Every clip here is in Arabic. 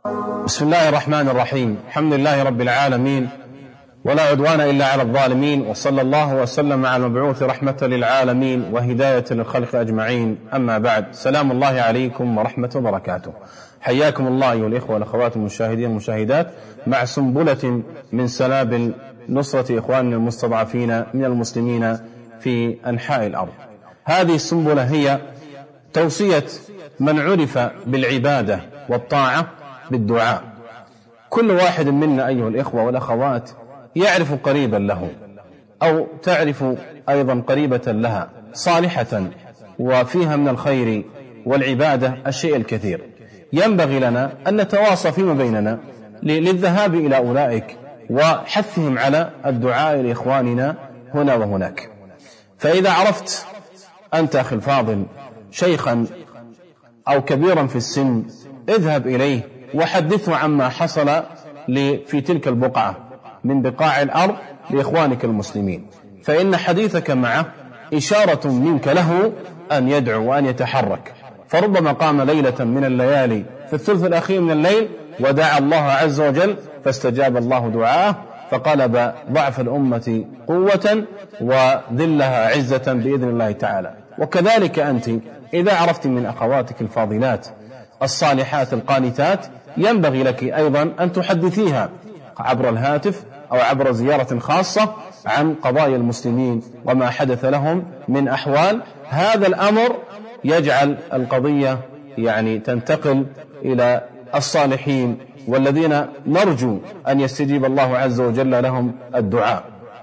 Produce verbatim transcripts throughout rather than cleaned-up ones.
بسم الله الرحمن الرحيم. الحمد لله رب العالمين، ولا عدوان إلا على الظالمين، وصلى الله وسلم على المبعوث رحمة للعالمين وهداية للخلق أجمعين. أما بعد، سلام الله عليكم ورحمة وبركاته. حياكم الله أيها الإخوة والأخوات المشاهدين والمشاهدات مع سنبلة من سنابل نصرة إخواننا المستضعفين من المسلمين في أنحاء الأرض. هذه السنبلة هي توصية من عرف بالعبادة والطاعة بالدعاء. كل واحد منا أيها الإخوة والأخوات يعرف قريبا له أو تعرف أيضا قريبة لها صالحة وفيها من الخير والعبادة الشيء الكثير. ينبغي لنا أن نتواصى فيما بيننا للذهاب إلى أولئك وحثهم على الدعاء لإخواننا هنا وهناك. فإذا عرفت أنت أخي الفاضل شيخا أو كبيرا في السن، اذهب إليه وحدثه عما حصل في تلك البقعة من بقاع الأرض لإخوانك المسلمين، فإن حديثك معه إشارة منك له أن يدعو وأن يتحرك. فربما قام ليلة من الليالي في الثلث الأخير من الليل ودعا الله عز وجل فاستجاب الله دعاءه، فقلب ضعف الأمة قوة وذلها عزة بإذن الله تعالى. وكذلك أنت إذا عرفت من أخواتك الفاضلات الصالحات القانتات، ينبغي لك أيضا أن تحدثيها عبر الهاتف أو عبر زيارة خاصة عن قضايا المسلمين وما حدث لهم من أحوال. هذا الأمر يجعل القضية يعني تنتقل إلى الصالحين والذين نرجو أن يستجيب الله عز وجل لهم الدعاء.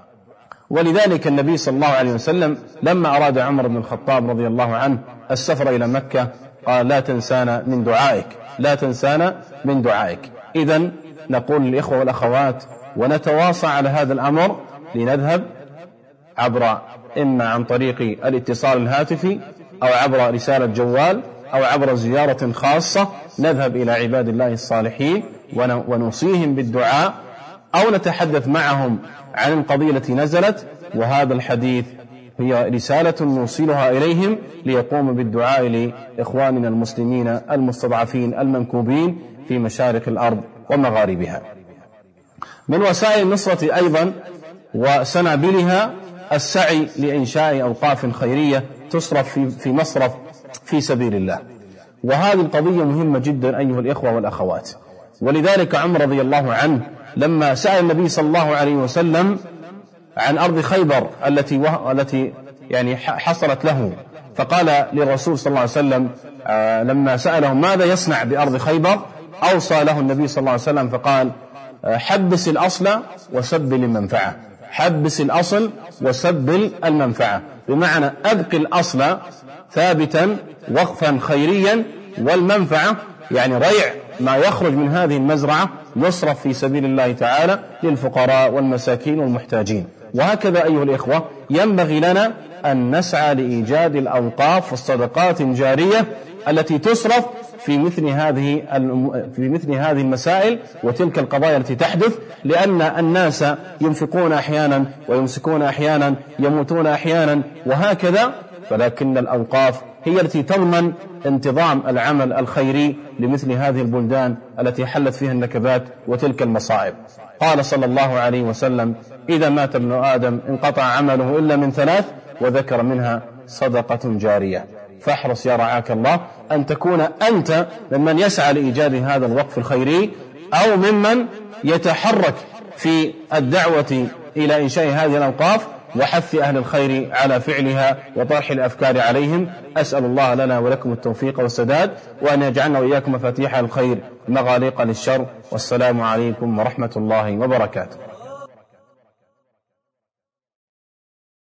ولذلك النبي صلى الله عليه وسلم لما أراد عمر بن الخطاب رضي الله عنه السفر إلى مكة قال: لا تنسانا من دعائك، لا تنسانا من دعائك. إذن نقول للإخوة والأخوات ونتواصى على هذا الأمر لنذهب عبر إما عن طريق الاتصال الهاتفي أو عبر رسالة جوال أو عبر زيارة خاصة، نذهب إلى عباد الله الصالحين ونوصيهم بالدعاء أو نتحدث معهم عن القضية التي نزلت. وهذا الحديث هي رسالة نوصلها إليهم ليقوموا بالدعاء لإخواننا المسلمين المستضعفين المنكوبين في مشارق الأرض ومغاربها. من وسائل النصرة أيضا وسنابلها السعي لإنشاء أوقاف خيرية تصرف في مصرف في سبيل الله، وهذه القضية مهمة جدا أيها الإخوة والأخوات. ولذلك عمر رضي الله عنه لما سأل النبي صلى الله عليه وسلم عن أرض خيبر التي وه... التي يعني حصلت له، فقال للرسول صلى الله عليه وسلم آه لما سأله ماذا يصنع بأرض خيبر، أوصى له النبي صلى الله عليه وسلم فقال: آه حبس الأصل وسبل المنفعة. حبس الأصل وسبل المنفعة، بمعنى أبقي الأصل ثابتا وقفا خيريا، والمنفعة يعني ريع ما يخرج من هذه المزرعة يصرف في سبيل الله تعالى للفقراء والمساكين والمحتاجين. وهكذا أيها الإخوة ينبغي لنا أن نسعى لإيجاد الأوقاف والصدقات الجارية التي تصرف في مثل هذه في مثل هذه المسائل وتلك القضايا التي تحدث، لأن الناس ينفقون أحيانا ويمسكون أحيانا، يموتون أحيانا وهكذا، ولكن الأوقاف هي التي تضمن انتظام العمل الخيري لمثل هذه البلدان التي حلت فيها النكبات وتلك المصائب. قال صلى الله عليه وسلم: إذا مات ابن آدم انقطع عمله إلا من ثلاث، وذكر منها صدقة جارية. فاحرص يا رعاك الله أن تكون أنت ممن يسعى لإيجاد هذا الوقف الخيري أو ممن يتحرك في الدعوة إلى إنشاء هذه الأوقاف وحث أهل الخير على فعلها وطرح الأفكار عليهم. أسأل الله لنا ولكم التوفيق والسداد، وأن يجعلنا وإياكم مفاتيح الخير مغاليق للشر. والسلام عليكم ورحمة الله وبركاته.